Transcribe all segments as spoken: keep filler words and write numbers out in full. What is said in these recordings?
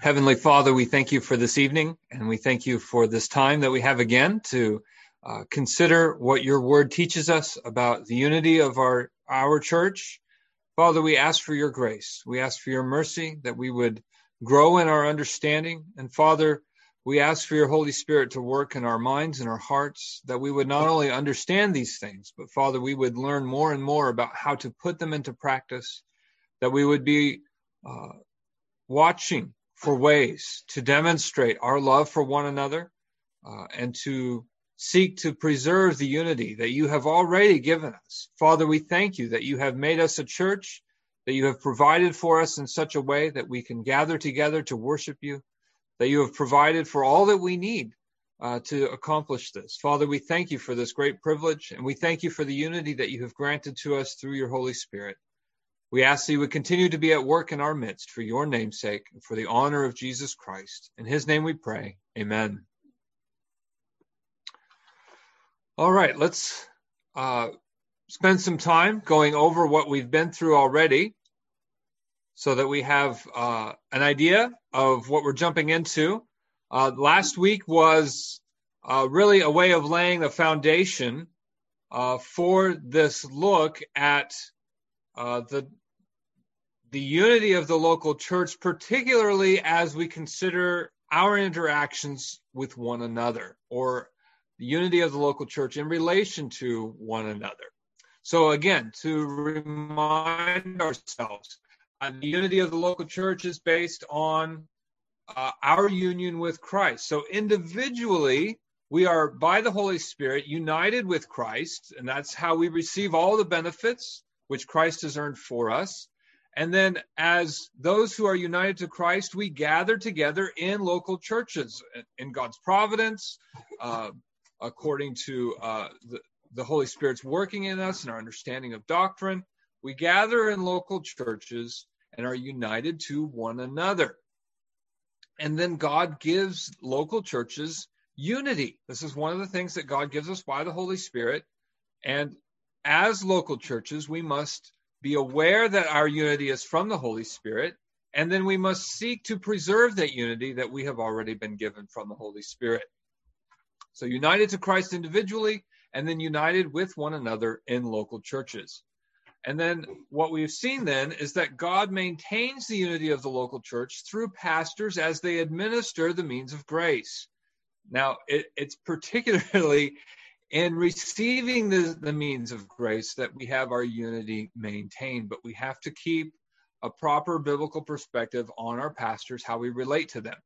Heavenly Father, we thank you for this evening, and we thank you for this time that we have again to uh, consider what your word teaches us about the unity of our, our church. Father, we ask for your grace. We ask for your mercy, that we would grow in our understanding. And Father, we ask for your Holy Spirit to work in our minds and our hearts, that we would not only understand these things, but Father, we would learn more and more about how to put them into practice, that we would be uh, watching for ways to demonstrate our love for one another uh, and to seek to preserve the unity that you have already given us. Father, we thank you that you have made us a church, that you have provided for us in such a way that we can gather together to worship you, that you have provided for all that we need uh, to accomplish this. Father, we thank you for this great privilege, and we thank you for the unity that you have granted to us through your Holy Spirit. We ask that you would continue to be at work in our midst for your name's sake and for the honor of Jesus Christ. In his name we pray. Amen. All right, let's uh, spend some time going over what we've been through already so that we have uh, an idea of what we're jumping into. Uh, last week was uh, really a way of laying the foundation uh, for this look at uh, the the unity of the local church, particularly as we consider our interactions with one another, or the unity of the local church in relation to one another. So again, to remind ourselves, uh, the unity of the local church is based on uh, our union with Christ. So individually, we are, by the Holy Spirit, united with Christ, and that's how we receive all the benefits which Christ has earned for us. And then as those who are united to Christ, we gather together in local churches in God's providence, uh, according to uh, the, the Holy Spirit's working in us and our understanding of doctrine. We gather in local churches and are united to one another. And then God gives local churches unity. This is one of the things that God gives us by the Holy Spirit. And as local churches, we must be aware that our unity is from the Holy Spirit, and then we must seek to preserve that unity that we have already been given from the Holy Spirit. So united to Christ individually, and then united with one another in local churches. And then what we've seen then is that God maintains the unity of the local church through pastors as they administer the means of grace. Now, it, it's particularly in receiving the, the means of grace that we have our unity maintained, but we have to keep a proper biblical perspective on our pastors, how we relate to them.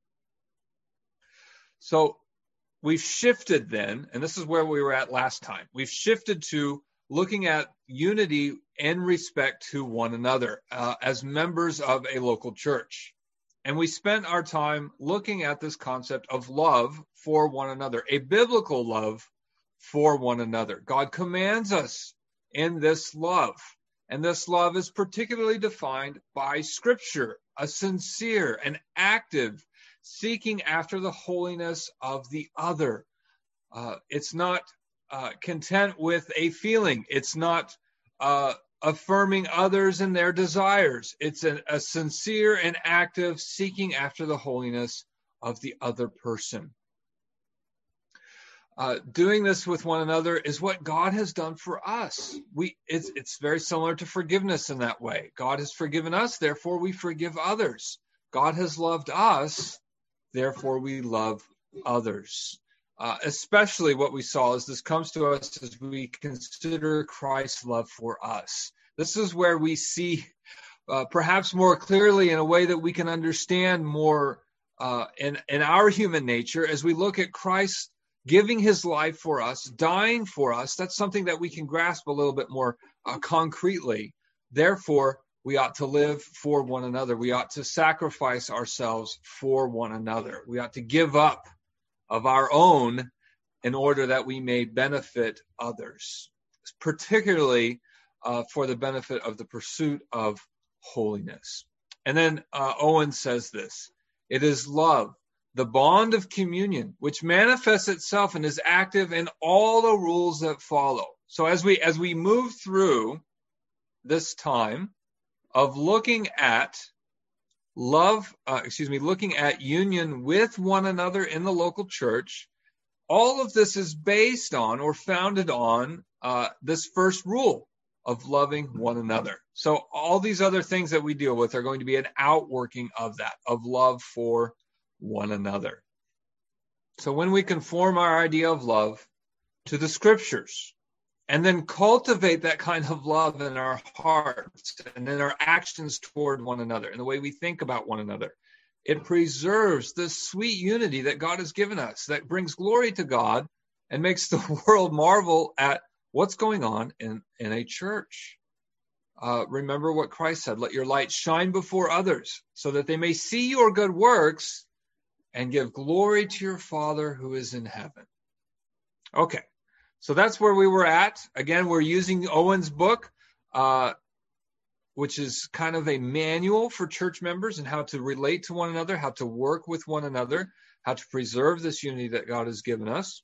So we've shifted then, and this is where we were at last time, we've shifted to looking at unity in respect to one another uh, as members of a local church. And we spent our time looking at this concept of love for one another, a biblical love for one another. God commands us in this love, and this love is particularly defined by Scripture, a sincere and active seeking after the holiness of the other. Uh, it's not uh, content with a feeling. It's not uh, affirming others and their desires. It's an, a sincere and active seeking after the holiness of the other person. Uh, doing this with one another is what God has done for us. We it's, it's very similar to forgiveness in that way. God has forgiven us, therefore we forgive others. God has loved us, therefore we love others. Uh, especially what we saw as this comes to us as we consider Christ's love for us. This is where we see uh, perhaps more clearly in a way that we can understand more uh, in, in our human nature as we look at Christ giving his life for us, dying for us. That's something that we can grasp a little bit more uh, concretely. Therefore, we ought to live for one another. We ought to sacrifice ourselves for one another. We ought to give up of our own in order that we may benefit others, particularly uh, for the benefit of the pursuit of holiness. And then uh, Owen says this, it is love, the bond of communion, which manifests itself and is active in all the rules that follow. So as we as we move through this time of looking at love, uh, excuse me, looking at union with one another in the local church, all of this is based on or founded on uh, this first rule of loving one another. So all these other things that we deal with are going to be an outworking of that, of love for one another. So when we conform our idea of love to the scriptures, and then cultivate that kind of love in our hearts and in our actions toward one another and the way we think about one another, it preserves the sweet unity that God has given us, that brings glory to God and makes the world marvel at what's going on in, in a church. Uh, remember what Christ said, let your light shine before others so that they may see your good works and give glory to your Father who is in heaven. Okay. So that's where we were at. Again, we're using Owen's book, uh, which is kind of a manual for church members and how to relate to one another, how to work with one another, how to preserve this unity that God has given us.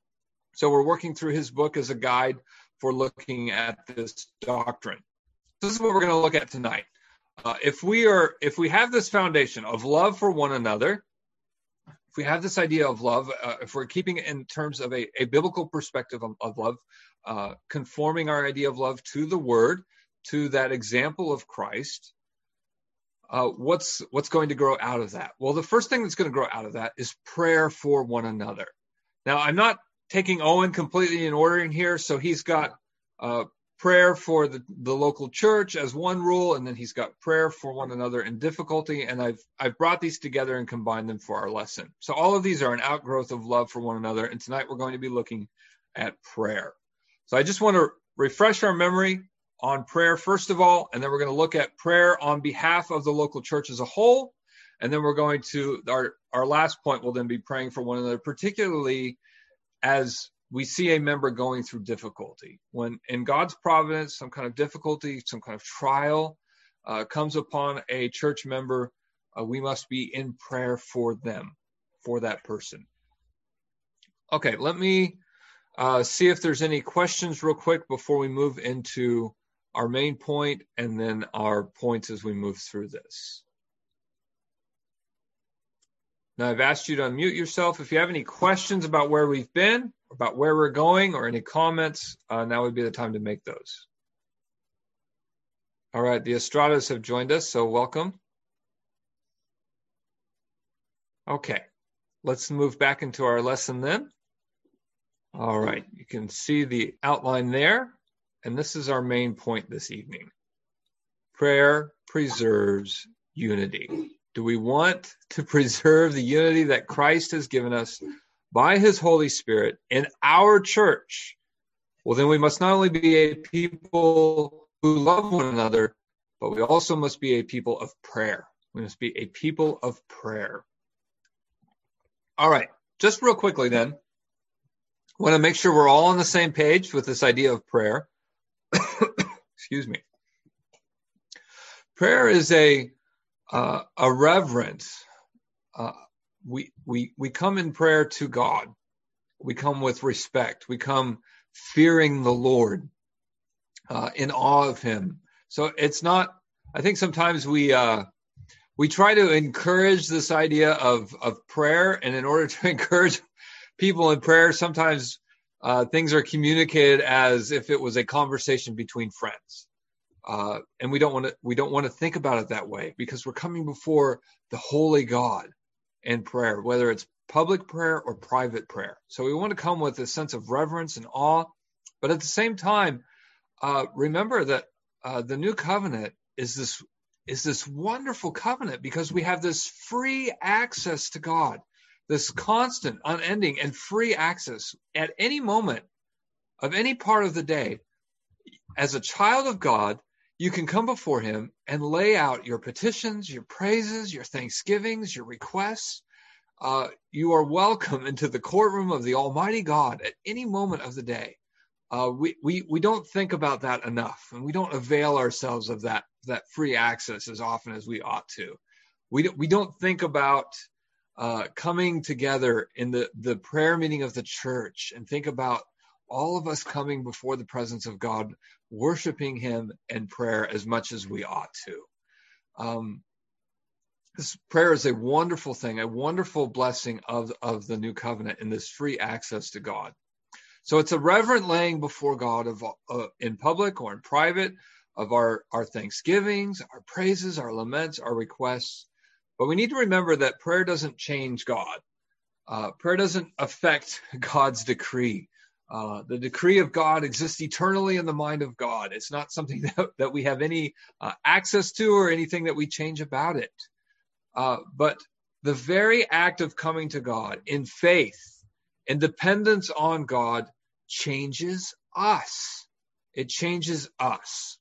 So we're working through his book as a guide for looking at this doctrine. This is what we're going to look at tonight. Uh, if we are, if we have this foundation of love for one another, if we have this idea of love, uh, if we're keeping it in terms of a, a biblical perspective of, of love, uh, conforming our idea of love to the Word, to that example of Christ, uh, what's what's going to grow out of that? Well, the first thing that's going to grow out of that is prayer for one another. Now, I'm not taking Owen completely in order in here, so he's got uh, prayer for the, the local church as one rule, and then he's got prayer for one another in difficulty, and I've I've brought these together and combined them for our lesson. So all of these are an outgrowth of love for one another, and tonight we're going to be looking at prayer. So I just want to refresh our memory on prayer first of all, and then we're going to look at prayer on behalf of the local church as a whole, and then we're going to, our, our last point will then be praying for one another, particularly as we see a member going through difficulty. When in God's providence, some kind of difficulty, some kind of trial uh, comes upon a church member, uh, we must be in prayer for them, for that person. Okay, let me uh, see if there's any questions real quick before we move into our main point and then our points as we move through this. Now, I've asked you to unmute yourself. If you have any questions about where we've been, about where we're going, or any comments, uh, now would be the time to make those. All right, the Estradas have joined us, so welcome. Okay, let's move back into our lesson then. All right, you can see the outline there, and this is our main point this evening. Prayer preserves unity. Do we want to preserve the unity that Christ has given us by his Holy Spirit in our church? Well, then we must not only be a people who love one another, but we also must be a people of prayer. We must be a people of prayer. All right, just real quickly then, I want to make sure we're all on the same page with this idea of prayer. Excuse me. Prayer is a uh, a reverence. Uh, we we we come in prayer to God. We come with respect. We come fearing the Lord, uh, in awe of Him. So it's not. I think sometimes we uh, we try to encourage this idea of of prayer, and in order to encourage people in prayer, sometimes uh, things are communicated as if it was a conversation between friends, uh, and we don't want to. We don't want to think about it that way, because we're coming before the holy God in prayer, whether it's public prayer or private prayer. So we want to come with a sense of reverence and awe, but at the same time, uh, remember that uh, the new covenant is this is this wonderful covenant because we have this free access to God. This constant, unending, and free access at any moment of any part of the day. As a child of God, you can come before Him and lay out your petitions, your praises, your thanksgivings, your requests. Uh, you are welcome into the courtroom of the Almighty God at any moment of the day. Uh, we, we, we don't think about that enough, and we don't avail ourselves of that, that free access as often as we ought to. We don't, we don't think about Uh, coming together in the, the prayer meeting of the church and think about all of us coming before the presence of God, worshiping Him in prayer as much as we ought to. Um, This prayer is a wonderful thing, a wonderful blessing of, of the new covenant and this free access to God. So it's a reverent laying before God of uh, in public or in private of our, our thanksgivings, our praises, our laments, our requests. But we need to remember that prayer doesn't change God. Uh, prayer doesn't affect God's decree. Uh, the decree of God exists eternally in the mind of God. It's not something that, that we have any uh, access to or anything that we change about it. Uh, but the very act of coming to God in faith, in dependence on God, changes us. It changes us.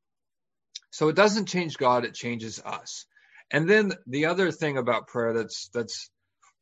So it doesn't change God, it changes us. And then the other thing about prayer that's that's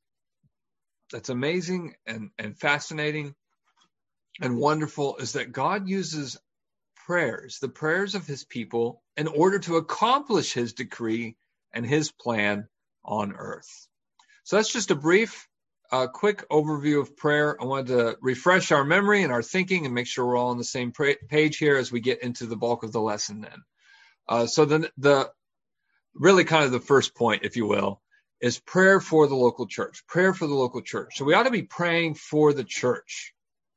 that's amazing and, and fascinating and wonderful is that God uses prayers, the prayers of his people, in order to accomplish his decree and his plan on earth. So that's just a brief A quick overview of prayer. I wanted to refresh our memory and our thinking and make sure we're all on the same pra- page here as we get into the bulk of the lesson then. Uh, so then the really kind of the first point, if you will, is prayer for the local church, prayer for the local church. So we ought to be praying for the church,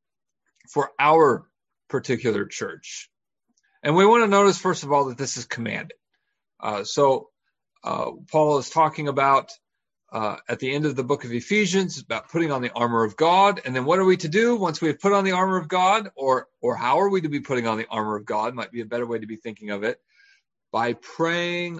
for our particular church. And we want to notice, first of all, that this is commanded. Uh, so uh, Paul is talking about Uh, at the end of the book of Ephesians, about putting on the armor of God. And then what are we to do once we have put on the armor of God? Or, or how are we to be putting on the armor of God? Might be a better way to be thinking of it. By praying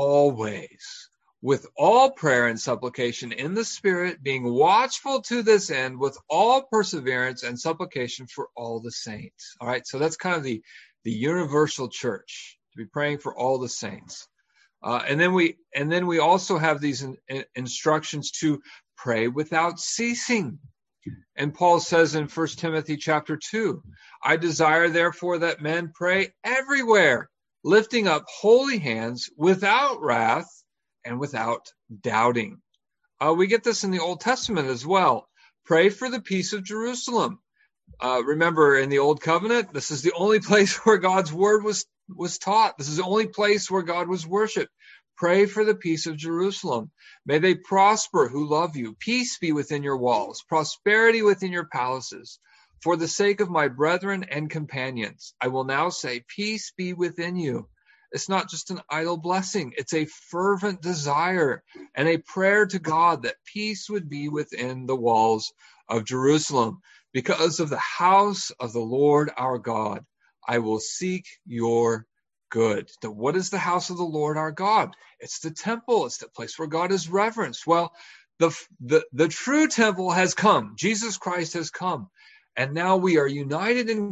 always, with all prayer and supplication in the Spirit, being watchful to this end, with all perseverance and supplication for all the saints. All right, so that's kind of the, the universal church, to be praying for all the saints. Uh, and then we and then we also have these in, in instructions to pray without ceasing. And Paul says in First Timothy chapter two, I desire therefore that men pray everywhere, lifting up holy hands without wrath and without doubting. Uh, we get this in the Old Testament as well. Pray for the peace of Jerusalem. Uh, remember, in the Old Covenant, this is the only place where God's word was was taught. This is the only place where God was worshipped. Pray for the peace of Jerusalem. May they prosper who love you. Peace be within your walls, prosperity within your palaces. For the sake of my brethren and companions, I will now say, peace be within you. It's not just an idle blessing. It's a fervent desire and a prayer to God that peace would be within the walls of Jerusalem. Because of the house of the Lord our God, I will seek your good. Now, what is the house of the Lord our God? It's the temple. It's the place where God is reverenced. Well, the, the, the true temple has come. Jesus Christ has come. And now we are united in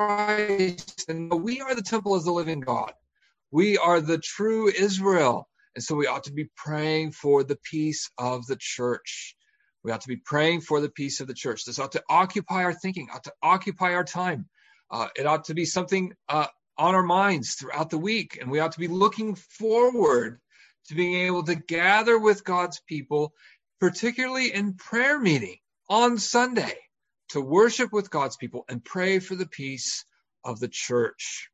Christ. And we are the temple of the living God. We are the true Israel. And so we ought to be praying for the peace of the church. We ought to be praying for the peace of the church. This ought to occupy our thinking, ought to occupy our time. Uh, it ought to be something uh, on our minds throughout the week. And we ought to be looking forward to being able to gather with God's people, particularly in prayer meeting on Sunday, to worship with God's people and pray for the peace of the church.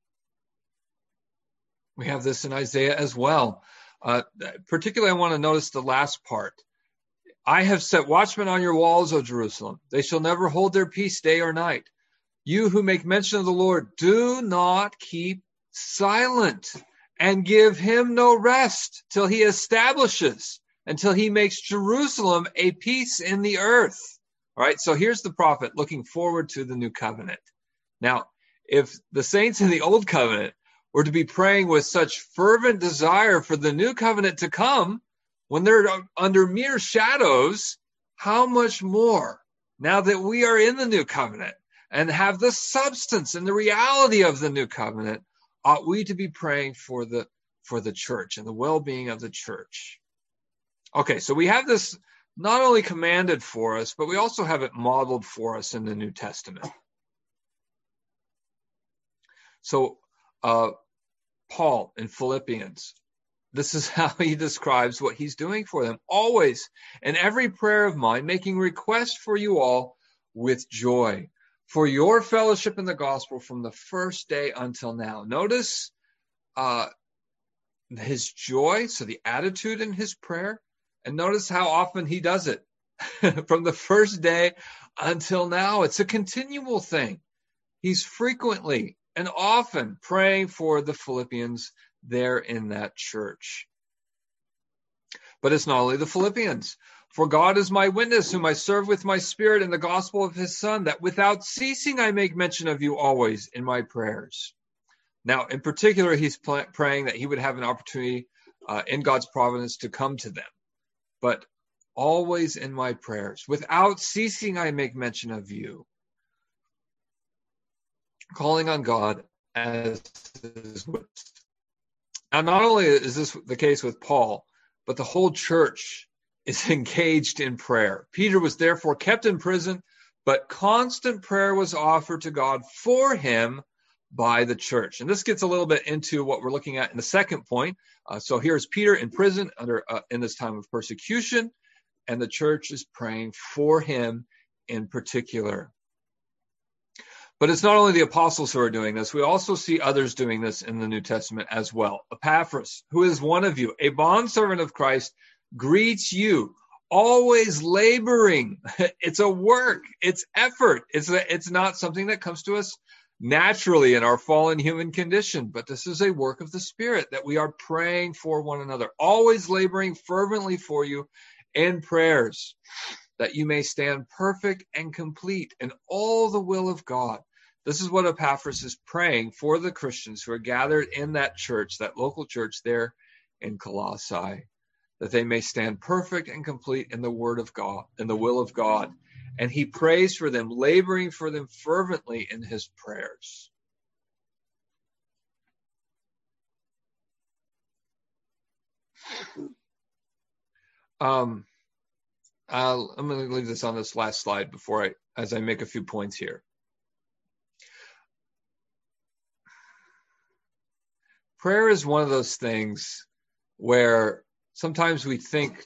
We have this in Isaiah as well. Uh, particularly, I want to notice the last part. I have set watchmen on your walls, O Jerusalem. They shall never hold their peace day or night. You who make mention of the Lord, do not keep silent and give him no rest till he establishes, until he makes Jerusalem a peace in the earth. All right, so here's the prophet looking forward to the new covenant. Now, if the saints in the old covenant were to be praying with such fervent desire for the new covenant to come, when they're under mere shadows, how much more now that we are in the new covenant and have the substance and the reality of the new covenant, ought we to be praying for the for the church and the well-being of the church. Okay, so we have this not only commanded for us, but we also have it modeled for us in the New Testament. So uh, Paul in Philippians, this is how he describes what he's doing for them. Always, in every prayer of mine, making request for you all with joy, for your fellowship in the gospel from the first day until now. Notice uh, his joy, so the attitude in his prayer. And notice how often he does it. From the first day until now, it's a continual thing. He's frequently and often praying for the Philippians there in that church. But it's not only the Philippians. For God is my witness, whom I serve with my spirit in the gospel of his Son, that without ceasing I make mention of you always in my prayers. Now, in particular, he's pl- praying that he would have an opportunity uh, in God's providence to come to them. But always in my prayers, without ceasing I make mention of you, calling on God as his witness. Now, not only is this the case with Paul, but the whole church is engaged in prayer. Peter was therefore kept in prison, but constant prayer was offered to God for him by the church. And this gets a little bit into what we're looking at in the second point. Uh, so here's Peter in prison under uh, in this time of persecution, and the church is praying for him in particular. But it's not only the apostles who are doing this. We also see others doing this in the New Testament as well. Epaphras, who is one of you, a bondservant of Christ, greets you, always laboring. It's a work. It's effort. It's a, it's not something that comes to us naturally in our fallen human condition, but this is a work of the Spirit that we are praying for one another, always laboring fervently for you in prayers, that you may stand perfect and complete in all the will of God. This is what Epaphras is praying for the Christians who are gathered in that church, that local church there in Colossae, that they may stand perfect and complete in the word of God, in the will of God. And he prays for them, laboring for them fervently in his prayers. Um, I'll, I'm going to leave this on this last slide before I, as I make a few points here. Prayer is one of those things where sometimes we think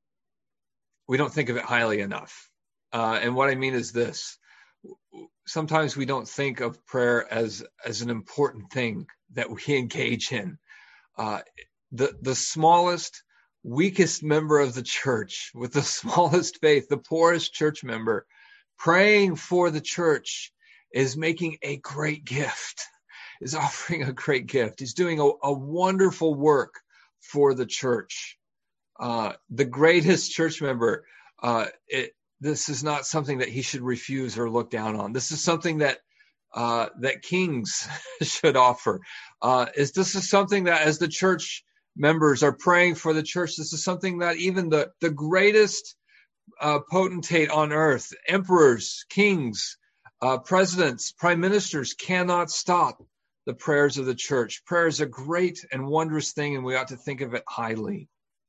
we don't think of it highly enough. Uh, and what I mean is this. Sometimes we don't think of prayer as, as an important thing that we engage in. Uh, the, the smallest, weakest member of the church with the smallest faith, the poorest church member, praying for the church is making a great gift, is offering a great gift. He's doing a, a wonderful work for the church. Uh, the greatest church member, uh, it, this is not something that he should refuse or look down on. This is something that uh, that kings should offer. Uh, is this is something that as the church members are praying for the church, this is something that even the, the greatest uh, potentate on earth, emperors, kings, uh, presidents, prime ministers cannot stop the prayers of the church. Prayer is a great and wondrous thing, and we ought to think of it highly.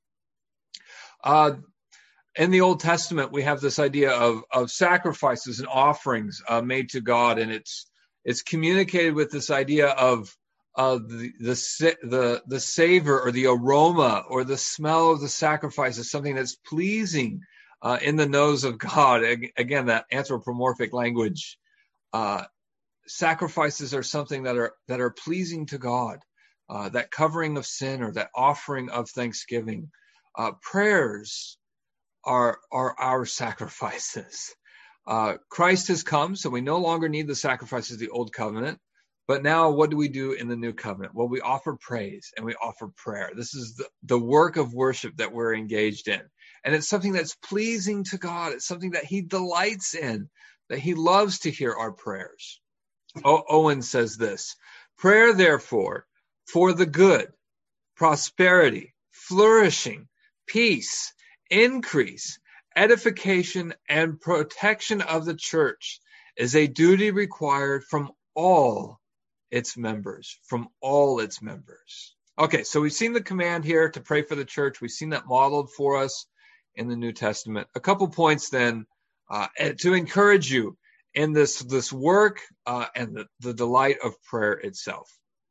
Uh, in the Old Testament, we have this idea of, of sacrifices and offerings uh, made to God, and it's it's communicated with this idea of uh, the, the the the savor or the aroma or the smell of the sacrifice is something that's pleasing uh, in the nose of God. Again, that anthropomorphic language. Uh, sacrifices are something that are that are pleasing to God. Uh, that covering of sin or that offering of thanksgiving. Uh, prayers are are our sacrifices. Uh, Christ has come, so we no longer need the sacrifices of the old covenant. But now what do we do in the new covenant? Well, we offer praise and we offer prayer. This is the, the work of worship that we're engaged in. And it's something that's pleasing to God. It's something that he delights in, that he loves to hear our prayers. O- Owen says this, prayer, therefore, for the good, prosperity, flourishing, peace, increase, edification, and protection of the church is a duty required from all its members, from all its members. Okay, so we've seen the command here to pray for the church. We've seen that modeled for us in the New Testament. A couple points then uh, to encourage you in this, this work uh, and the, the delight of prayer itself.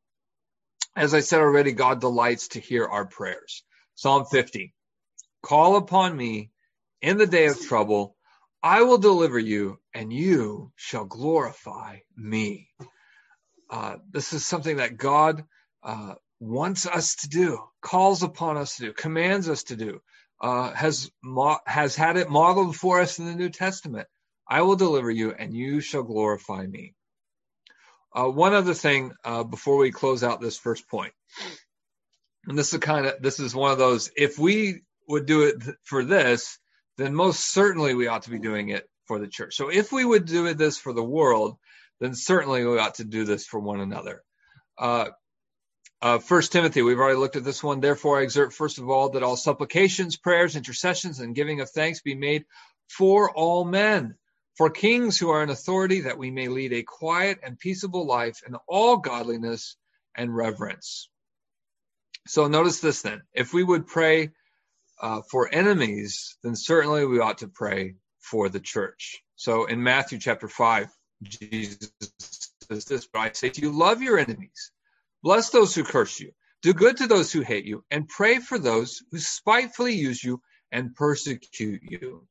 As I said already, God delights to hear our prayers. Psalm fifty, call upon me in the day of trouble. I will deliver you, and you shall glorify me. Uh, this is something that God uh, wants us to do, calls upon us to do, commands us to do, uh, has mo- has had it modeled for us in the New Testament. I will deliver you, and you shall glorify me. Uh, one other thing uh, before we close out this first point, and this is kind of this is one of those. If we would do it th- for this, then most certainly we ought to be doing it for the church. So if we would do this for the world, then certainly we ought to do this for one another. Uh, Uh, First Timothy, we've already looked at this one. Therefore, I exhort first of all that all supplications, prayers, intercessions, and giving of thanks be made for all men, for kings who are in authority, that we may lead a quiet and peaceable life in all godliness and reverence. So notice this then. If we would pray uh, for enemies, then certainly we ought to pray for the church. So in Matthew chapter five, Jesus says this, but I say to you, love your enemies. Bless those who curse you. Do good to those who hate you, and pray for those who spitefully use you and persecute you.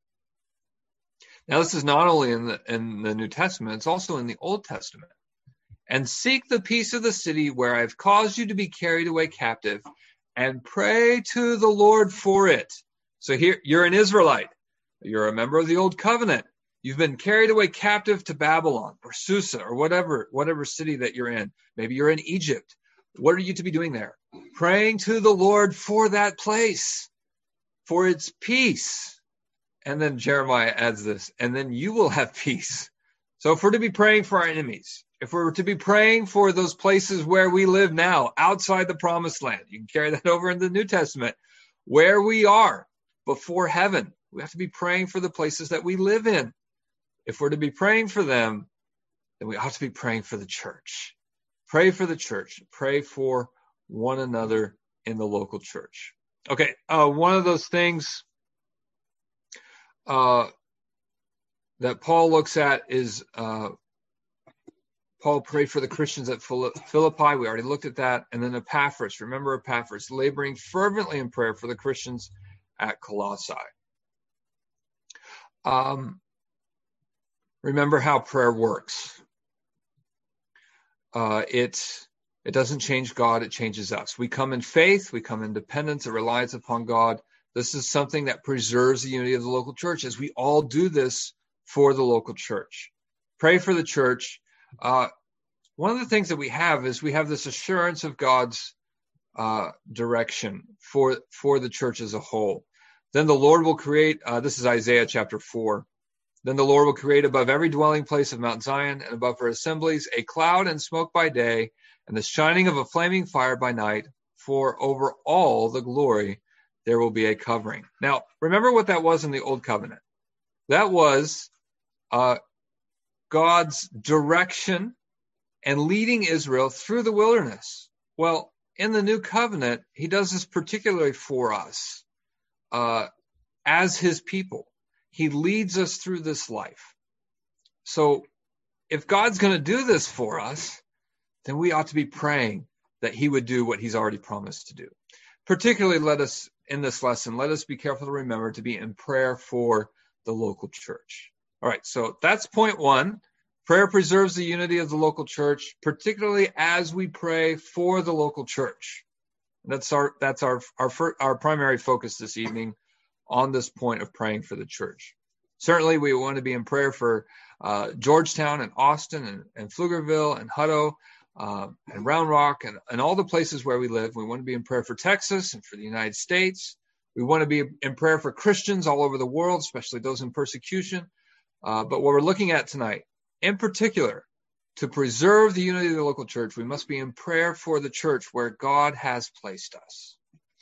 Now, this is not only in the, in the New Testament, it's also in the Old Testament. And seek the peace of the city where I've caused you to be carried away captive, and pray to the Lord for it. So here, you're an Israelite. You're a member of the Old Covenant. You've been carried away captive to Babylon or Susa or whatever, whatever city that you're in. Maybe you're in Egypt. What are you to be doing there? Praying to the Lord for that place, for its peace. And then Jeremiah adds this, and then you will have peace. So if we're to be praying for our enemies, if we're to be praying for those places where we live now, outside the promised land, you can carry that over in the New Testament, where we are before heaven, we have to be praying for the places that we live in. If we're to be praying for them, then we ought to be praying for the church. Pray for the church. Pray for one another in the local church. Okay, uh, one of those things uh, that Paul looks at is uh, Paul prayed for the Christians at Philippi. We already looked at that. And then Epaphras. Remember Epaphras, laboring fervently in prayer for the Christians at Colossae. Um, Remember how prayer works. Uh, it, it doesn't change God, it changes us. We come in faith, we come in dependence, it relies upon God. This is something that preserves the unity of the local church, as we all do this for the local church. Pray for the church. Uh, one of the things that we have is we have this assurance of God's uh, direction for, for the church as a whole. Then the Lord will create, uh, this is Isaiah chapter four. Then the Lord will create above every dwelling place of Mount Zion and above her assemblies a cloud and smoke by day and the shining of a flaming fire by night, for over all the glory there will be a covering. Now, remember what that was in the Old Covenant. That was uh, God's direction and leading Israel through the wilderness. Well, in the New Covenant, he does this particularly for us uh, as his people. He leads us through this life. So if God's going to do this for us, then we ought to be praying that he would do what he's already promised to do. Particularly, let us, in this lesson, let us be careful to remember to be in prayer for the local church. All right, so that's point one. Prayer preserves the unity of the local church, particularly as we pray for the local church. That's our that's our our, our primary focus this evening, on this point of praying for the church. Certainly, we want to be in prayer for uh, Georgetown and Austin and, and Pflugerville and Hutto uh, and Round Rock and, and all the places where we live. We want to be in prayer for Texas and for the United States. We want to be in prayer for Christians all over the world, especially those in persecution. Uh, but what we're looking at tonight, in particular, to preserve the unity of the local church, we must be in prayer for the church where God has placed us.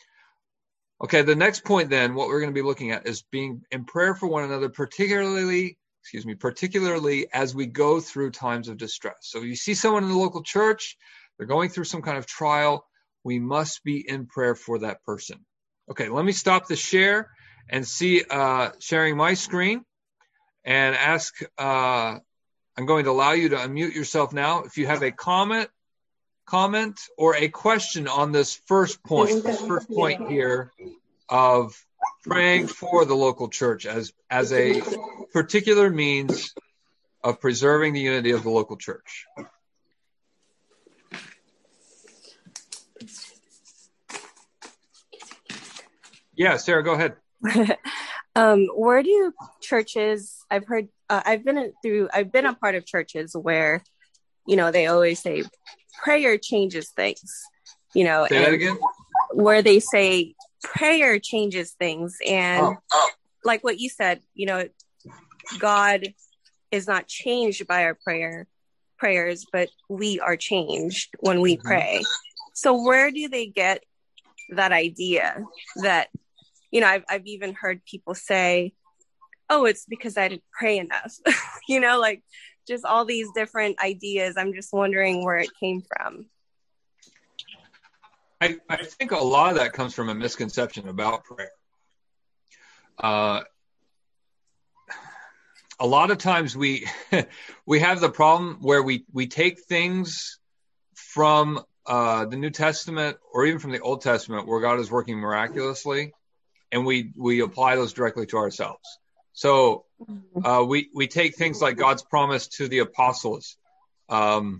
Okay, the next point then, what we're going to be looking at is being in prayer for one another, particularly, excuse me, particularly as we go through times of distress. So you see someone in the local church, they're going through some kind of trial, we must be in prayer for that person. Okay, let me stop the share and see uh, sharing my screen and ask, uh, I'm going to allow you to unmute yourself now. If you have a comment, comment or a question on this first point, this first point here of praying for the local church as, as a particular means of preserving the unity of the local church. Yeah, Sarah, go ahead. um, where do churches, I've heard, uh, I've been through, I've been a part of churches where, you know, they always say prayer changes things, you know, Say and that again? where they say prayer changes things. And Oh, oh. like what you said, you know, God is not changed by our prayer prayers, but we are changed when we Mm-hmm. pray. So where do they get that idea that, you know, I've, I've even heard people say, oh, it's because I didn't pray enough, you know, like just all these different ideas. I'm just wondering where it came from. I, I think a lot of that comes from a misconception about prayer. Uh, a lot of times we we have the problem where we, we take things from uh, the New Testament or even from the Old Testament where God is working miraculously, and we, we apply those directly to ourselves. So uh, we, we take things like God's promise to the apostles um,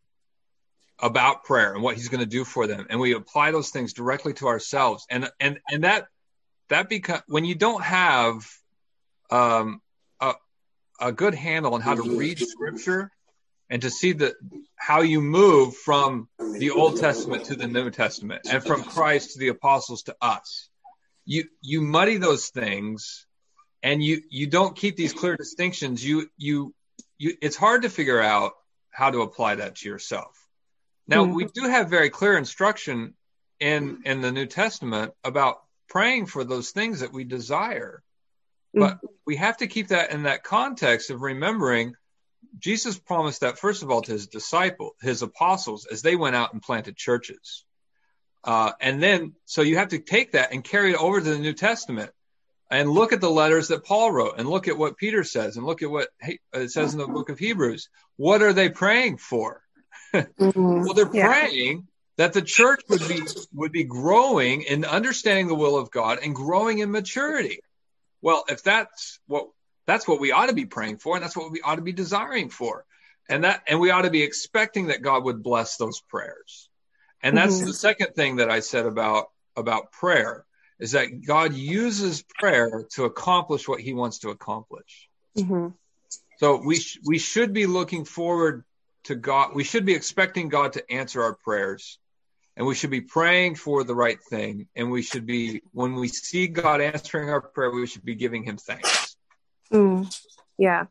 about prayer and what he's going to do for them, and we apply those things directly to ourselves. And and and that that becomes, when you don't have um, a, a good handle on how to read Scripture and to see the how you move from the Old Testament to the New Testament and from Christ to the apostles to us, you you muddy those things, and you you don't keep these clear distinctions. You you you it's hard to figure out how to apply that to yourself. Now, we do have very clear instruction in in the New Testament about praying for those things that we desire, but we have to keep that in that context of remembering Jesus promised that, first of all, to his disciples, his apostles, as they went out and planted churches. Uh, and then, so you have to take that and carry it over to the New Testament and look at the letters that Paul wrote and look at what Peter says and look at what it says in the book of Hebrews. What are they praying for? Well, they're Yeah. praying that the church would be would be growing in understanding the will of God and growing in maturity. Well, if that's what that's what we ought to be praying for, and that's what we ought to be desiring for, and that and we ought to be expecting that God would bless those prayers. And that's Mm-hmm. the second thing that I said about about prayer, is that God uses prayer to accomplish what he wants to accomplish. Mm-hmm. So we sh- we should be looking forward to God. We should be expecting God to answer our prayers, and we should be praying for the right thing. And we should be, when we see God answering our prayer, we should be giving him thanks. Mm. Yeah.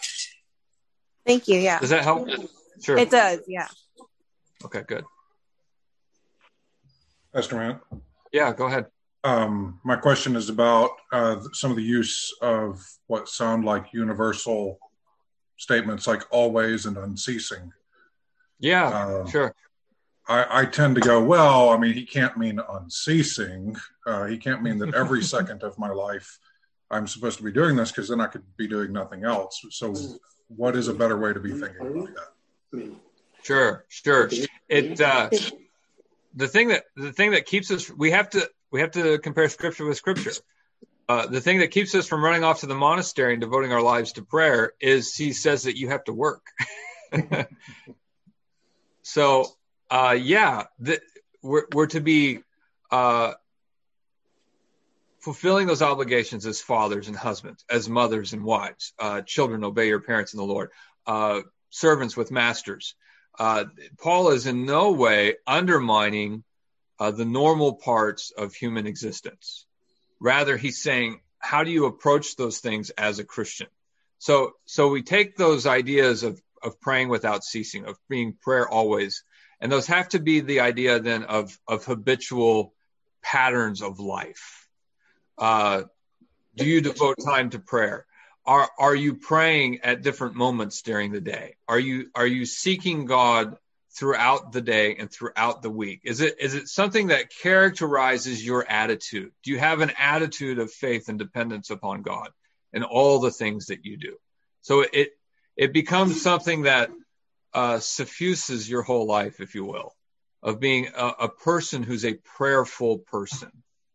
Thank you. Yeah. Does that help? Sure. It does. Yeah. Okay, good. Pastor Matt? Yeah, go ahead. Um, my question is about uh, some of the use of what sound like universal statements like always and unceasing. Yeah, uh, sure. I, I tend to go, well, I mean, he can't mean unceasing. Uh, he can't mean that every second of my life I'm supposed to be doing this, because then I could be doing nothing else. So what is a better way to be thinking about that? Sure, sure. It uh, the thing that the thing that keeps us we have to we have to compare scripture with scripture. Uh, the thing that keeps us from running off to the monastery and devoting our lives to prayer is he says that you have to work. So, uh, yeah, the, we're, we're to be uh, fulfilling those obligations as fathers and husbands, as mothers and wives. Uh, children, obey your parents in the Lord. Uh, servants with masters. Uh, Paul is in no way undermining uh, the normal parts of human existence. Rather, he's saying, how do you approach those things as a Christian? So, so we take those ideas of, of praying without ceasing, of being prayer always, and those have to be the idea then of, of habitual patterns of life. Uh, do you devote time to prayer? Are, are you praying at different moments during the day? Are you, are you seeking God throughout the day and throughout the week? Is it is it something that characterizes your attitude? Do you have an attitude of faith and dependence upon God in all the things that you do? So it it becomes something that uh, suffuses your whole life, if you will, of being a, a person who's a prayerful person.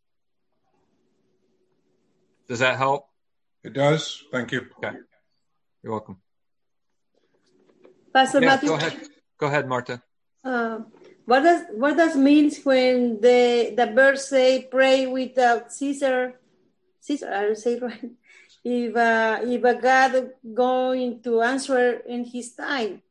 Does that help? It does. Thank you. Okay. You're welcome. Pastor Yeah, Matthew, go ahead. Go ahead, Marta. uh, What does what does means when the the verse say pray without Caesar? Caesar, I say it right. If uh, if a God going to answer in His time.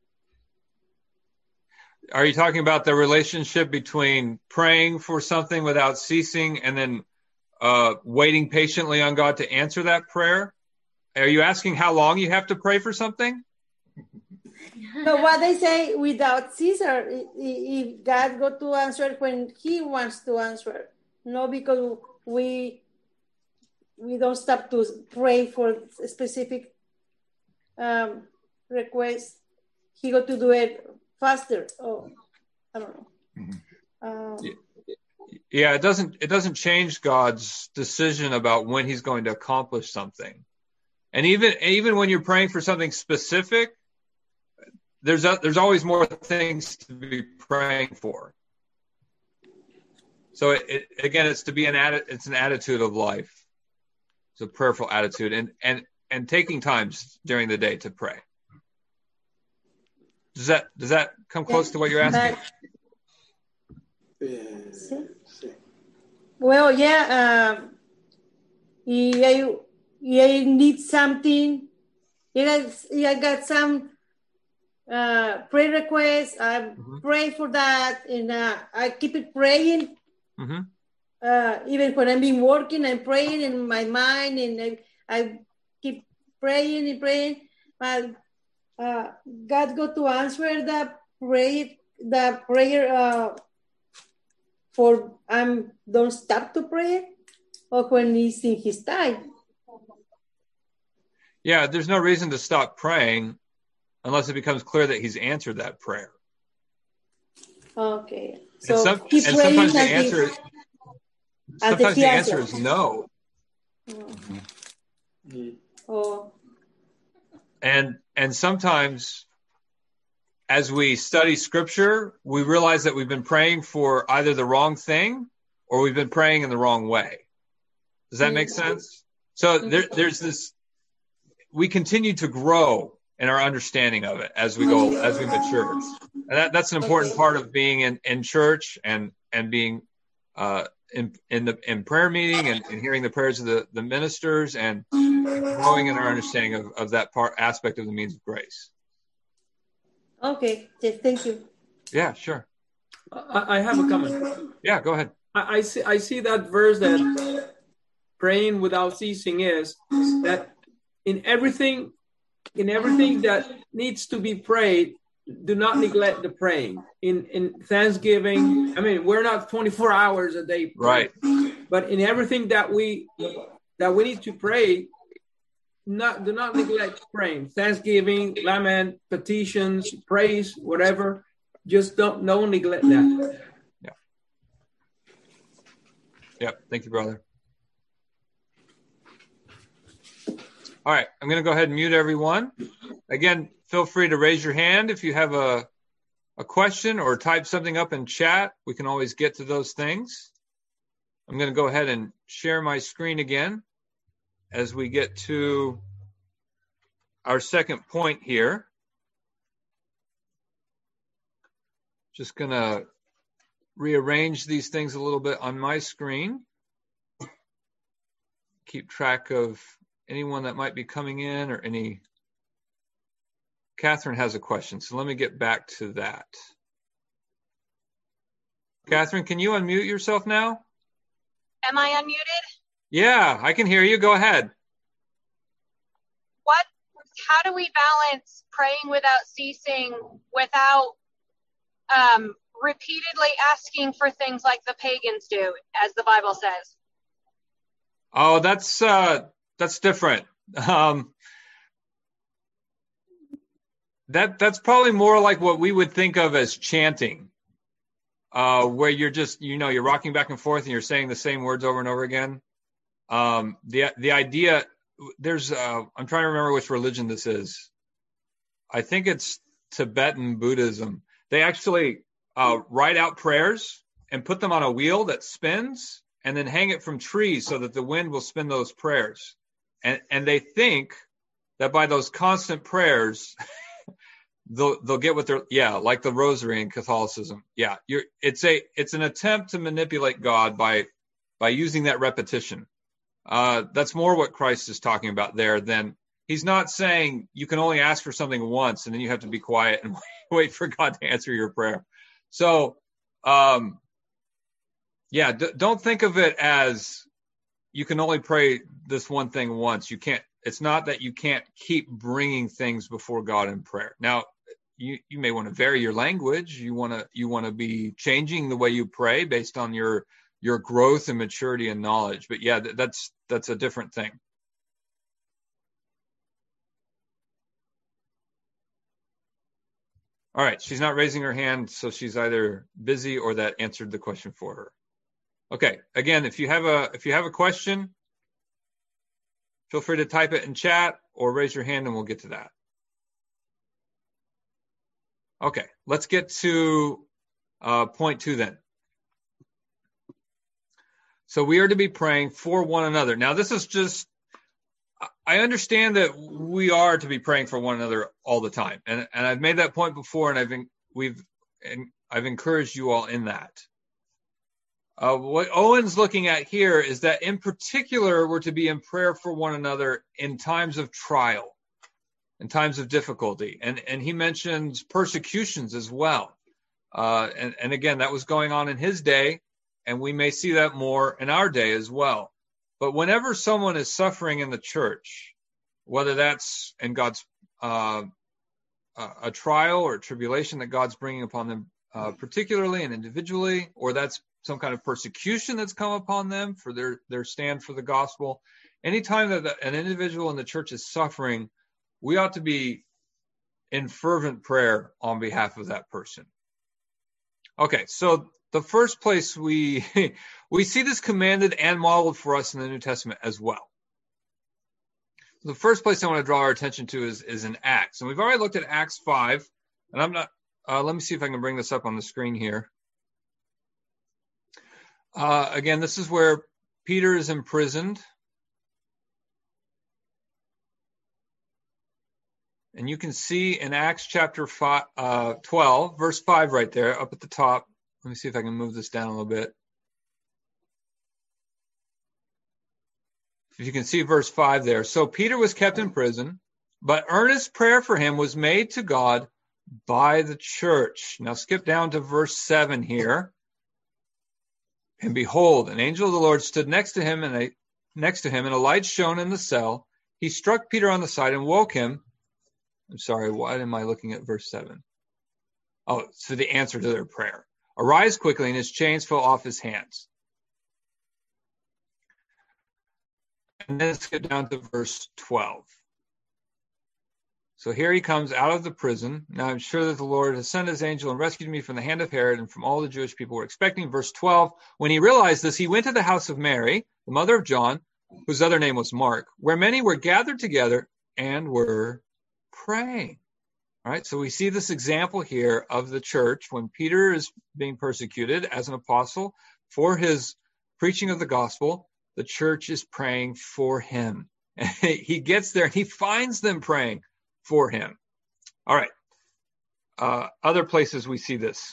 Are you talking about the relationship between praying for something without ceasing and then uh, waiting patiently on God to answer that prayer? Are you asking how long you have to pray for something? No, what they say without Caesar, if God go to answer when He wants to answer, no, because we we don't stop to pray for a specific um, request. He got to do it faster. Oh, I don't know. Mm-hmm. Um, yeah, it doesn't it doesn't change God's decision about when He's going to accomplish something. And even even when you're praying for something specific, there's a, there's always more things to be praying for. So it, it, again, it's to be an atti- it's an attitude of life. It's a prayerful attitude, and and and taking times during the day to pray. Does that does that come close to what you're asking? Well, yeah. Um, I, I need something. I got some uh, prayer requests. I mm-hmm. pray for that, and uh, I keep it praying. Mm-hmm. Uh, even when I've been working, I'm praying in my mind, and I, I keep praying and praying. But uh, God got to answer the prayer, the prayer uh, for I um, don't stop to pray, or when He's in His time. Yeah, there's no reason to stop praying unless it becomes clear that He's answered that prayer. Okay, so and, some, keep and praying sometimes the answer is sometimes the answer answers. is no. Mm-hmm. Oh. And and sometimes as we study scripture, we realize that we've been praying for either the wrong thing or we've been praying in the wrong way. Does that mm-hmm. make sense? So mm-hmm. there, there's this, we continue to grow in our understanding of it as we go, as we mature. And that, that's an important okay. part of being in, in church and, and being uh, in, in the in prayer meeting and, and hearing the prayers of the, the ministers and growing in our understanding of, of that part aspect of the means of grace. Okay, yes, thank you. Yeah, sure. I, I have a comment. Yeah, go ahead. I, I see I see that verse that praying without ceasing is that in everything in everything that needs to be prayed, do not neglect the praying. In in Thanksgiving, I mean, we're not twenty-four hours a day praying, right? But in everything that we that we need to pray, not do not neglect praying. Thanksgiving, lament, petitions, praise, whatever. Just don't don't neglect that. Yeah. Yep. Thank you, brother. All right, I'm going to go ahead and mute everyone. Again, feel free to raise your hand if you have a, a question or type something up in chat. We can always get to those things. I'm going to go ahead and share my screen again as we get to our second point here. Just going to rearrange these things a little bit on my screen. Keep track of anyone that might be coming in or any. Catherine has a question, so let me get back to that. Catherine, can you unmute yourself now? Am I unmuted? Yeah, I can hear you. Go ahead. What? How do we balance praying without ceasing without um, repeatedly asking for things like the pagans do, as the Bible says? Oh, that's uh, that's different. Um, that that's probably more like what we would think of as chanting, uh, where you're just, you know, you're rocking back and forth and you're saying the same words over and over again. Um, the the idea, there's, uh, I'm trying to remember which religion this is. I think it's Tibetan Buddhism. They actually uh, write out prayers and put them on a wheel that spins and then hang it from trees so that the wind will spin those prayers. And, and they think that by those constant prayers, they'll they'll get what they're yeah, like the rosary in Catholicism. Yeah, you're it's a it's an attempt to manipulate God by by using that repetition. Uh, that's more what Christ is talking about there than he's not saying you can only ask for something once and then you have to be quiet and wait for God to answer your prayer. So, um, yeah, d- don't think of it as you can only pray this one thing once. You can't. It's not that you can't keep bringing things before God in prayer. Now, you you may want to vary your language. You want to you want to be changing the way you pray based on your your growth and maturity and knowledge. But yeah, th- that's that's a different thing. All right, she's not raising her hand, so she's either busy or that answered the question for her. Okay, again, if you have a if you have a question, feel free to type it in chat or raise your hand and we'll get to that. Okay, let's get to uh, point two then. So we are to be praying for one another. Now, this is just, I understand that we are to be praying for one another all the time. And, and I've made that point before, and I've we've and I've encouraged you all in that. Uh, what Owen's looking at here is that in particular, we're to be in prayer for one another in times of trial, in times of difficulty. And, and he mentions persecutions as well. Uh, and, and again, that was going on in his day, and we may see that more in our day as well. But whenever someone is suffering in the church, whether that's in God's uh, a trial or a tribulation that God's bringing upon them uh, particularly and individually, or that's some kind of persecution that's come upon them for their, their stand for the gospel, anytime that an individual in the church is suffering, we ought to be in fervent prayer on behalf of that person. Okay, so the first place we we see this commanded and modeled for us in the New Testament as well. The first place I want to draw our attention to is, is in Acts. And we've already looked at Acts five. And I'm not, uh, let me see if I can bring this up on the screen here. Uh, again, this is where Peter is imprisoned. And you can see in Acts chapter five, uh, twelve, verse five right there, up at the top. Let me see if I can move this down a little bit. If you can see verse five there. So Peter was kept in prison, but earnest prayer for him was made to God by the church. Now skip down to verse seven here. And behold, an angel of the Lord stood next to him, and a, next to him, and a light shone in the cell. He struck Peter on the side and woke him. I'm sorry, why am I looking at verse seven? Oh, so the answer to their prayer. Arise quickly, and his chains fell off his hands. And then let's get down to verse twelve. So here he comes out of the prison. Now I'm sure that the Lord has sent his angel and rescued me from the hand of Herod and from all the Jewish people who were expecting. Verse twelve, when he realized this, he went to the house of Mary, the mother of John, whose other name was Mark, where many were gathered together and were praying. All right, so we see this example here of the church when Peter is being persecuted as an apostle for his preaching of the gospel. The church is praying for him. He gets there and he finds them praying for him. All right, uh, other places we see this.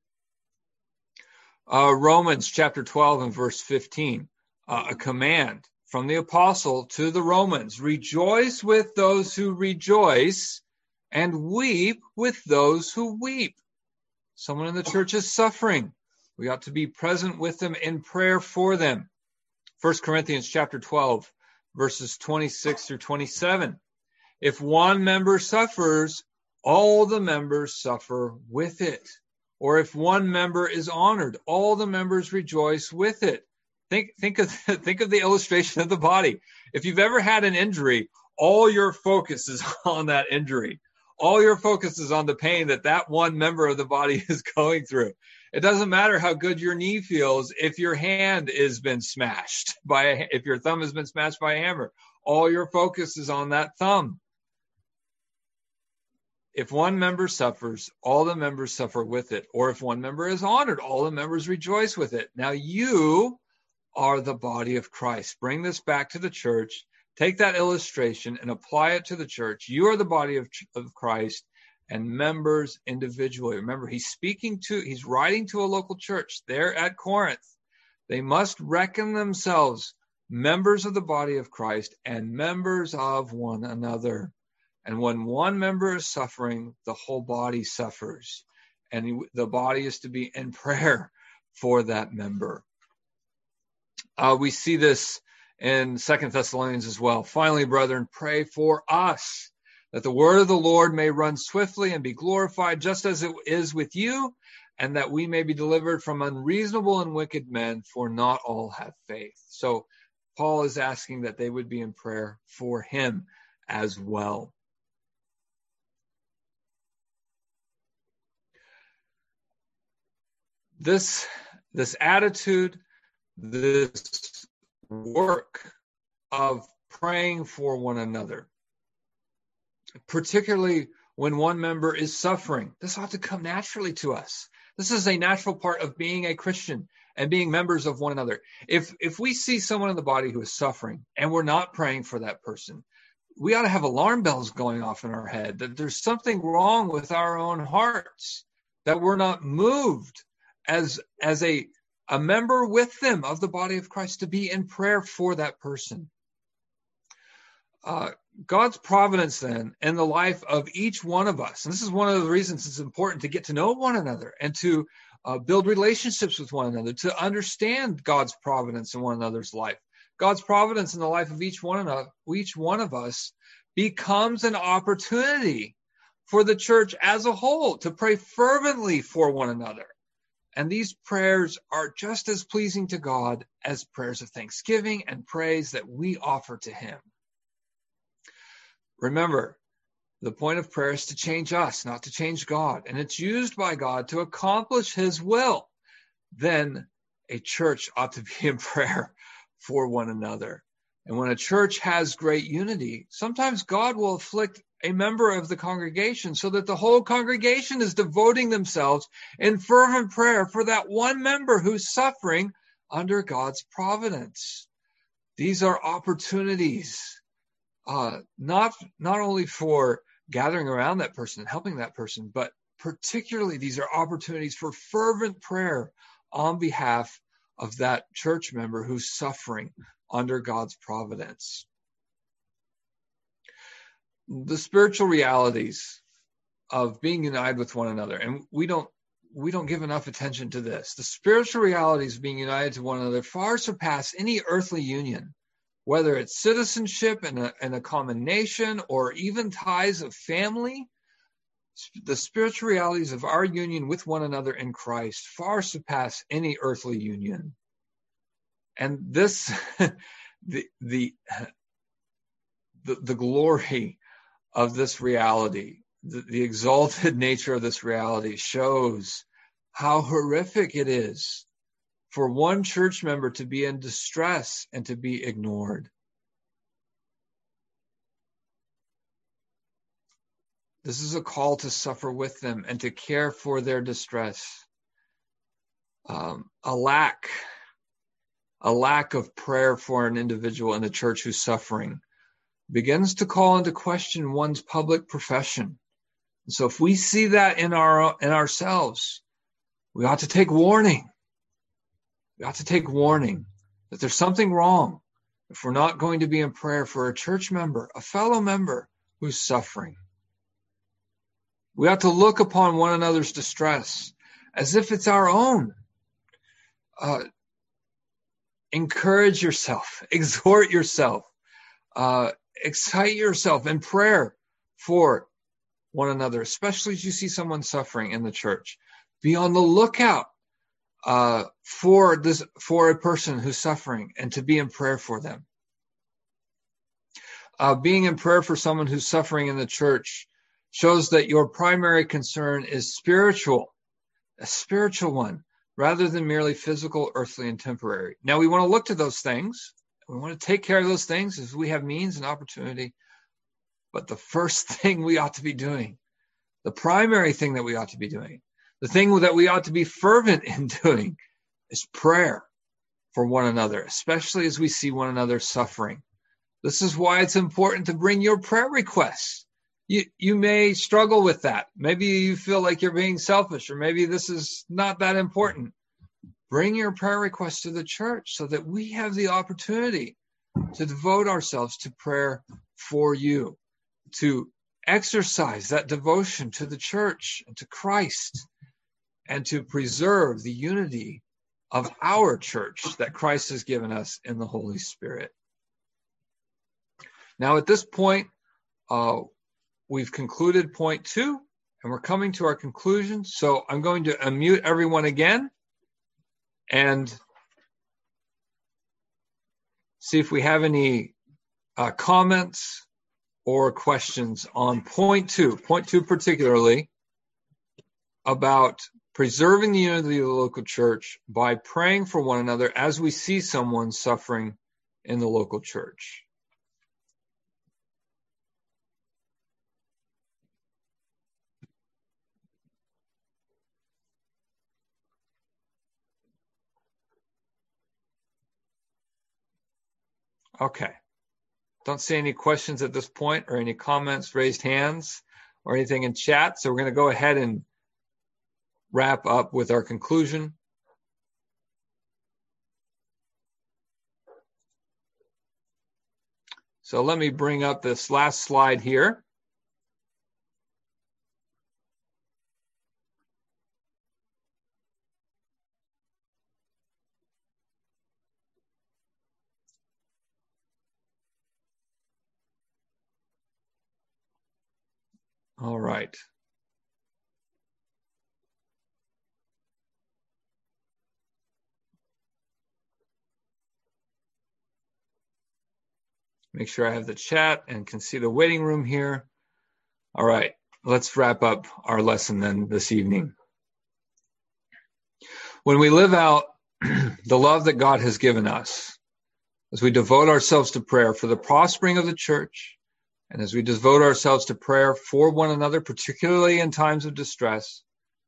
Uh, Romans chapter twelve and verse fifteen, uh, a command from the apostle to the Romans: rejoice with those who rejoice and weep with those who weep. Someone in the church is suffering. We ought to be present with them in prayer for them. First Corinthians chapter twelve, verses twenty-six through twenty-seven. If one member suffers, all the members suffer with it. Or if one member is honored, all the members rejoice with it. Think, think of, think of the illustration of the body. If you've ever had an injury, all your focus is on that injury. All your focus is on the pain that that one member of the body is going through. It doesn't matter how good your knee feels if your hand has been smashed by a, if your thumb has been smashed by a hammer. All your focus is on that thumb. If one member suffers, all the members suffer with it. Or if one member is honored, all the members rejoice with it. Now you are the body of Christ. Bring this back to the church. Take that illustration and apply it to the church. You are the body of, of Christ. and members individually. Remember, he's speaking to, he's writing to a local church there at Corinth. They must reckon themselves members of the body of Christ and members of one another. And when one member is suffering, the whole body suffers. And the body is to be in prayer for that member. Uh, we see this in Second Thessalonians as well. Finally, brethren, pray for us, that the word of the Lord may run swiftly and be glorified, just as it is with you, and that we may be delivered from unreasonable and wicked men, for not all have faith. So Paul is asking that they would be in prayer for him as well. This, this attitude, this work of praying for one another, particularly when one member is suffering, this ought to come naturally to us. This is a natural part of being a Christian and being members of one another. If if we see someone in the body who is suffering and we're not praying for that person, we ought to have alarm bells going off in our head that there's something wrong with our own hearts, that we're not moved as, as a, a member with them of the body of Christ to be in prayer for that person. Uh, God's providence then in the life of each one of us, and this is one of the reasons it's important to get to know one another and to uh, build relationships with one another, to understand God's providence in one another's life. God's providence in the life of each one of each one of us becomes an opportunity for the church as a whole to pray fervently for one another. And these prayers are just as pleasing to God as prayers of thanksgiving and praise that we offer to him. Remember, the point of prayer is to change us, not to change God. And it's used by God to accomplish his will. Then a church ought to be in prayer for one another. And when a church has great unity, sometimes God will afflict a member of the congregation so that the whole congregation is devoting themselves in fervent prayer for that one member who's suffering under God's providence. These are opportunities, uh, not, not only for gathering around that person and helping that person, but particularly these are opportunities for fervent prayer on behalf of that church member who's suffering under God's providence. The spiritual realities of being united with one another, and we don't we don't give enough attention to this. The spiritual realities of being united to one another far surpass any earthly union, whether it's citizenship in a, in a common nation or even ties of family. The spiritual realities of our union with one another in Christ far surpass any earthly union. And this, the, the, the, the glory of this reality, the, the exalted nature of this reality shows how horrific it is for one church member to be in distress and to be ignored. This is a call to suffer with them and to care for their distress. Um, a lack, a lack of prayer for an individual in the church who's suffering begins to call into question one's public profession. And so if we see that in our in ourselves, we ought to take warning. We ought to take warning that there's something wrong if we're not going to be in prayer for a church member, a fellow member who's suffering. We ought to look upon one another's distress as if it's our own. Uh, encourage yourself, exhort yourself, uh, excite yourself in prayer for one another, especially as you see someone suffering in the church. Be on the lookout uh, for this, for a person who's suffering, and to be in prayer for them. Uh, being in prayer for someone who's suffering in the church shows that your primary concern is spiritual, a spiritual one, rather than merely physical, earthly, and temporary. Now, we want to look to those things. We want to take care of those things as we have means and opportunity. But the first thing we ought to be doing, the primary thing that we ought to be doing, the thing that we ought to be fervent in doing, is prayer for one another, especially as we see one another suffering. This is why it's important to bring your prayer requests you, you may struggle with that. Maybe you feel like you're being selfish, or maybe this is not that important. Bring your prayer requests to the church so that we have the opportunity to devote ourselves to prayer for you, to exercise that devotion to the church and to Christ, and to preserve the unity of our church that Christ has given us in the Holy Spirit. Now, at this point, uh, we've concluded point two, and we're coming to our conclusion. So I'm going to unmute everyone again and see if we have any uh, comments or questions on point two, point two particularly, about preserving the unity of the local church by praying for one another as we see someone suffering in the local church. Okay. Don't see any questions at this point, or any comments, raised hands, or anything in chat. So we're going to go ahead and wrap up with our conclusion. So let me bring up this last slide here. All right. Make sure I have the chat and can see the waiting room here. All right, let's wrap up our lesson then this evening. When we live out the love that God has given us, as we devote ourselves to prayer for the prospering of the church, and as we devote ourselves to prayer for one another, particularly in times of distress,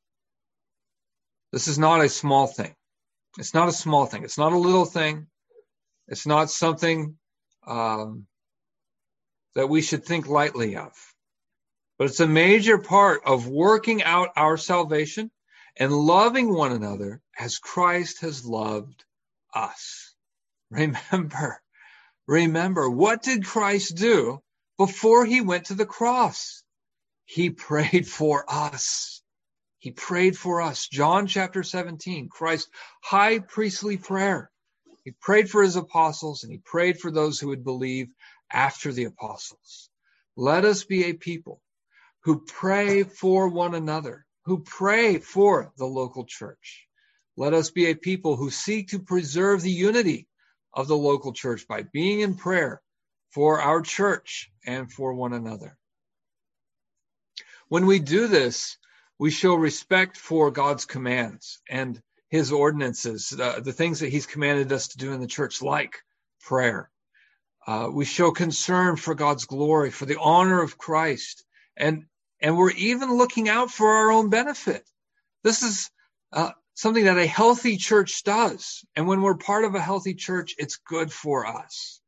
this is not a small thing. It's not a small thing. It's not a little thing. It's not something um, that we should think lightly of. But it's a major part of working out our salvation and loving one another as Christ has loved us. Remember, remember, what did Christ do before he went to the cross? He prayed for us. He prayed for us. John chapter seventeen, Christ's high priestly prayer. He prayed for his apostles, and he prayed for those who would believe after the apostles. Let us be a people who pray for one another, who pray for the local church. Let us be a people who seek to preserve the unity of the local church by being in prayer for our church and for one another. When we do this, we show respect for God's commands and his ordinances, uh, the things that he's commanded us to do in the church, like prayer. Uh, we show concern for God's glory, for the honor of Christ, and and we're even looking out for our own benefit. This is uh, something that a healthy church does, and when we're part of a healthy church, it's good for us.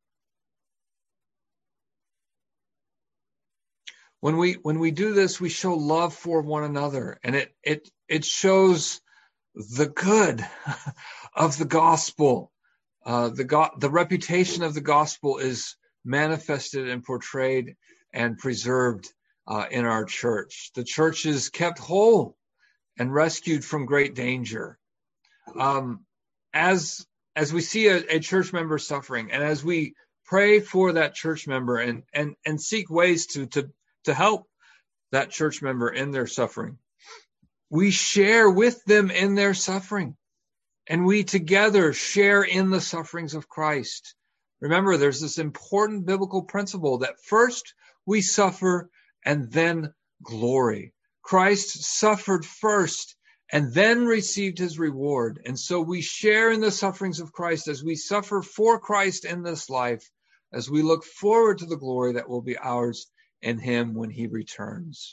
When we when we do this, we show love for one another, and it it it shows the good of the gospel. Uh, the go- the reputation of the gospel is manifested and portrayed and preserved uh, in our church. The church is kept whole and rescued from great danger. Um, as as we see a, a church member suffering, and as we pray for that church member and and and seek ways to to to help that church member in their suffering, we share with them in their suffering, and we together share in the sufferings of Christ. Remember, there's this important biblical principle that first we suffer and then glory. Christ suffered first and then received his reward. And so we share in the sufferings of Christ as we suffer for Christ in this life, as we look forward to the glory that will be ours in him when he returns.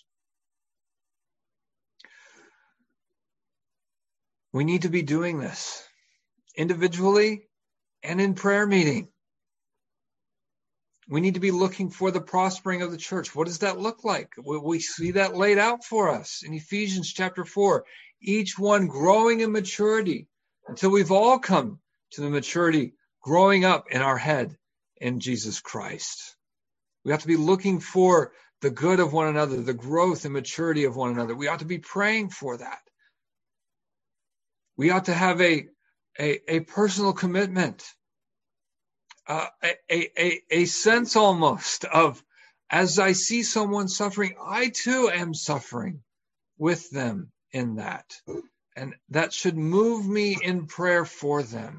We need to be doing this individually and in prayer meeting. we need to be looking for the prospering of the church. What does that look like? We, we see that laid out for us in Ephesians chapter four. Each one growing in maturity until we've all come to the maturity, growing up in our head in Jesus Christ. We have to be looking for the good of one another, the growth and maturity of one another. We ought to be praying for that. We ought to have a, a, a personal commitment, uh, a, a, a sense almost of, as I see someone suffering, I too am suffering with them in that. And that should move me in prayer for them.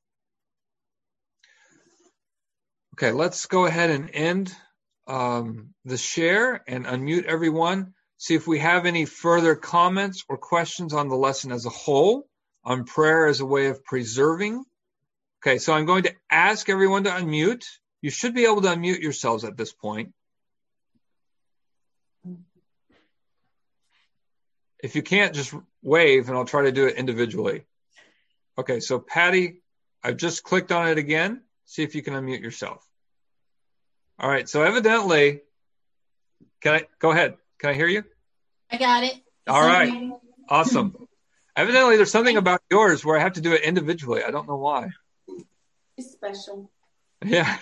Okay, let's go ahead and end um, the share and unmute everyone. See if we have any further comments or questions on the lesson as a whole, on prayer as a way of preserving. Okay, so I'm going to ask everyone to unmute. You should be able to unmute yourselves at this point. If you can't, just wave and I'll try to do it individually. Okay, so Patty, I've just clicked on it again. See if you can unmute yourself. All right, so evidently, can I go ahead? Can I hear you? I got it. All right, awesome. Evidently, there's something about yours where I have to do it individually. I don't know why. It's special. Yeah.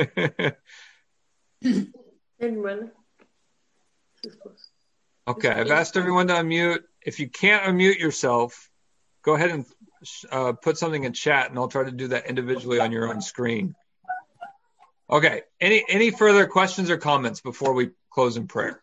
Okay, I've asked everyone to unmute. If you can't unmute yourself, go ahead and uh, put something in chat, and I'll try to do that individually on your own screen. Okay, any any further questions or comments before we close in prayer?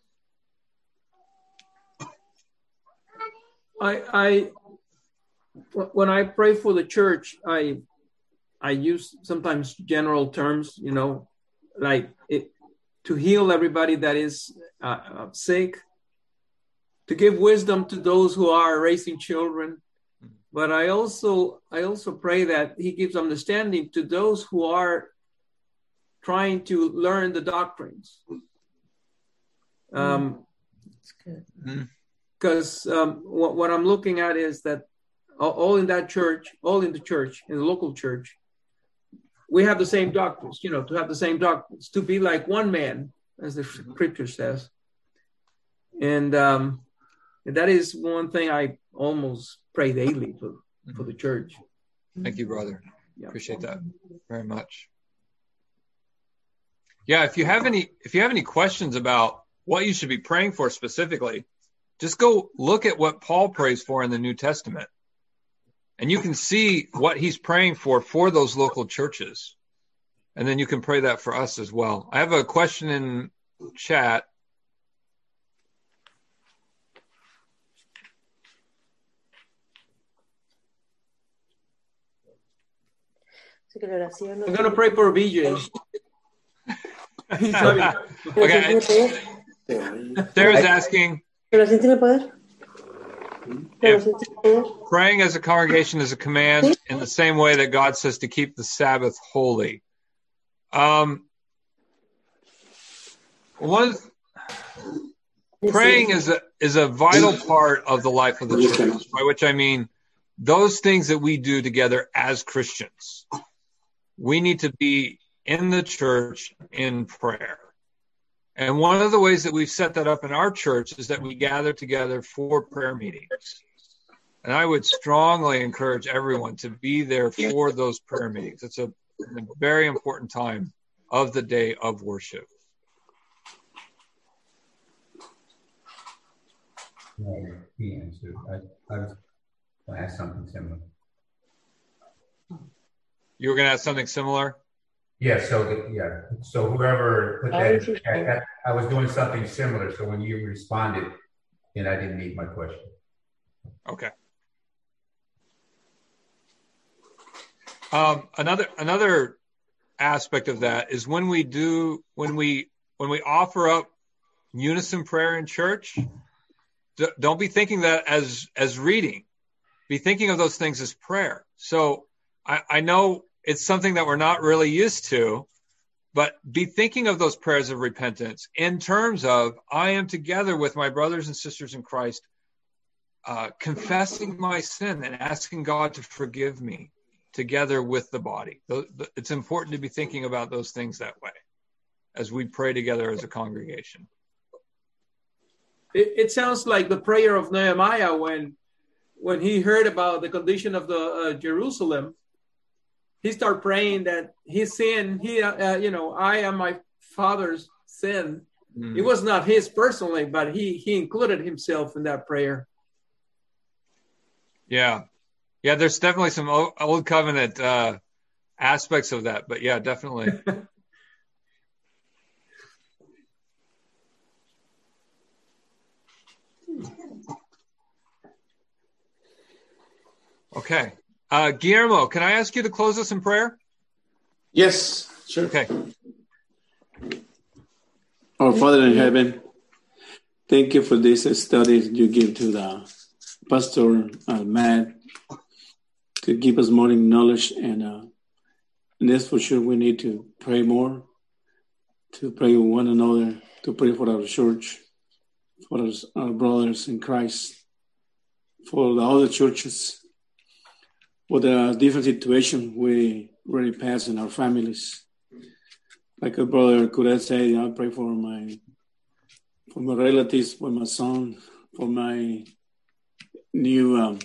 I, I, when I pray for the church, I, I use sometimes general terms, you know, like it, to heal everybody that is uh, sick, to give wisdom to those who are raising children. But I also, I also pray that He gives understanding to those who are trying to learn the doctrines. Um, That's good. Mm-hmm. Because um, what, what I'm looking at is that all in that church, all in the church, in the local church, we have the same doctrines, you know, to have the same doctrines, to be like one man, as the scripture says. And um, that is one thing I almost pray daily for, for the church. Thank you, brother. Yeah. Appreciate that very much. Yeah, if you have any, if you have any questions about what you should be praying for specifically, just go look at what Paul prays for in the New Testament. And you can see what he's praying for for those local churches. And then you can pray that for us as well. I have a question in chat. I'm going to pray for B J. Okay. Sarah's asking, if praying as a congregation is a command in the same way that God says to keep the Sabbath holy. Um, one, praying is a is a vital part of the life of the church, by which I mean those things that we do together as Christians. We need to be in the church in prayer. And one of the ways that we've set that up in our church is that we gather together for prayer meetings. And I would strongly encourage everyone to be there for those prayer meetings. It's a, a very important time of the day of worship. Yeah, he answered. I, I was going to ask something similar. You were going to ask something similar? Yeah, so the, yeah, so whoever put that, in, that, I was doing something similar. So when you responded, then I didn't need my question. Okay. Um, another another aspect of that is when we do when we when we offer up unison prayer in church, d- don't be thinking that as as reading. Be thinking of those things as prayer. So I, I know it's something that we're not really used to, but be thinking of those prayers of repentance in terms of, I am together with my brothers and sisters in Christ, uh, confessing my sin and asking God to forgive me together with the body. It's important to be thinking about those things that way. as we pray together as a congregation. It, it sounds like the prayer of Nehemiah when when he heard about the condition of the uh, Jerusalem. He started praying that his sin, he, uh, you know, I am my father's sin. Mm. It was not his personally, but he he included himself in that prayer. Yeah, yeah. There's definitely some old, old covenant uh, aspects of that, but yeah, definitely. Okay. Uh, Guillermo, can I ask you to close us in prayer? Yes, sure. Okay. Our Father in heaven, thank you for this study you give to the Pastor uh, Matt to give us more knowledge. And, uh, and that's for sure we need to pray more, to pray with one another, to pray for our church, for our, our brothers in Christ, for the other churches, for the different situations we really pass in our families. Like a brother could I say, I pray for my for my relatives, for my son, for my new um,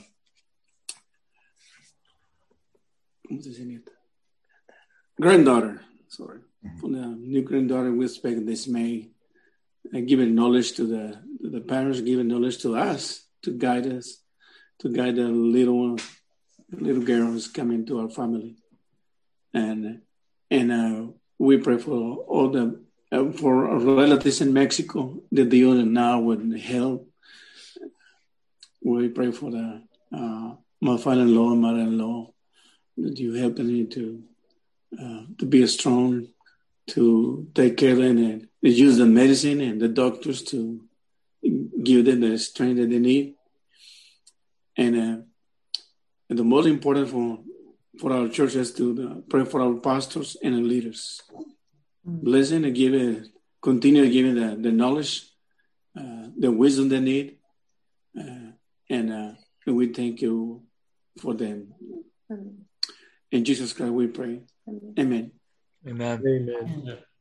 granddaughter. Sorry, for the new granddaughter we expect this May. And giving knowledge to the to the parents, giving knowledge to us to guide us, to guide the little little girl who's coming to our family, and and uh, we pray for all the uh, for our relatives in Mexico that dealing now with health. We pray for the uh, my father-in-law and mother-in-law that you help them to uh, to be strong, to take care of them, and use the medicine and the doctors to give them the strength that they need. And, uh, and the most important for for our church is to uh, pray for our pastors and our leaders. Mm-hmm. Bless them and give it, continue giving the, the knowledge, uh, the wisdom they need. Uh, and, uh, and we thank you for them. Mm-hmm. In Jesus Christ we pray. Amen. Amen. Amen. Amen.